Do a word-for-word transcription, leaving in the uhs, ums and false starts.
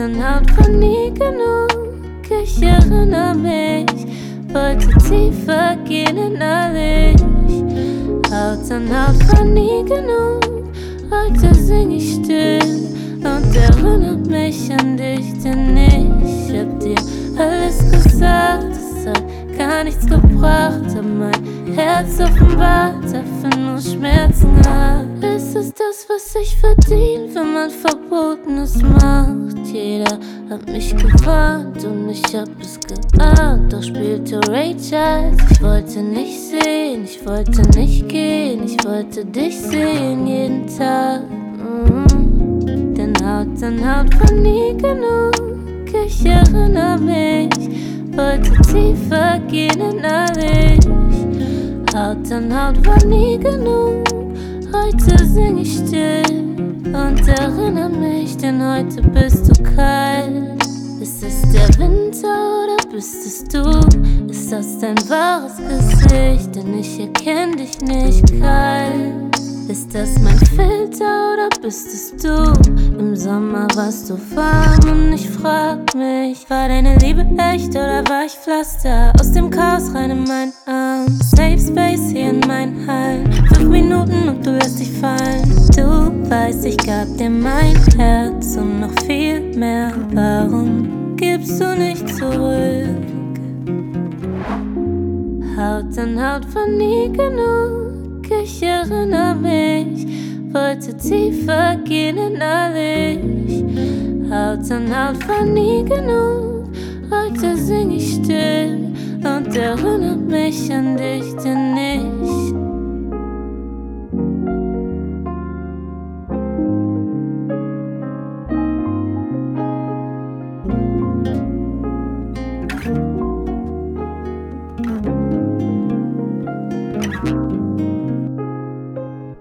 an Haut war nie genug. Ich erinnere mich, wollte tiefer gehen in alles. Haut an Haut war nie genug. Heute sing ich still und erinnere mich an dich, denn ich hab dir alles gesagt. Es hat gar nichts gebracht, hab mein Herz offenbart, dafür nur Schmerzen hat. Ist es das, was ich verdien, wenn man Verbotenes macht? Jeder hat mich gewarnt und ich hab es geahnt. Doch spielte Ray Charles. Ich wollte nicht sehen, ich wollte nicht gehen, ich wollte dich sehen jeden Tag. mm. Denn Haut an Haut war nie genug. Ich erinnere mich, wollte tiefer gehen in alles. Haut an Haut war nie genug. Heute sing ich still und erinnere mich, denn heute bist du kalt. Ist es der Winter oder bist es du? Ist das dein wahres Gesicht? Denn ich erkenn dich nicht kalt. Ist das mein Filter oder bist es du? Im Sommer warst du warm und ich frag mich, war deine Liebe echt oder war ich Pflaster? Aus dem Chaos rein in meinen Arm, Safe Space hier in meinen Hallen. Fünf Minuten und du lässt dich fallen. Du weißt, ich gab dir mein Herz und noch viel mehr. Warum gibst du nicht zurück? Haut an Haut war nie genug. Ich erinnere mich, wollte tiefer gehen in alles. Haut an Haut war nie genug. Heute sing ich still und erinnere mich an dich, denn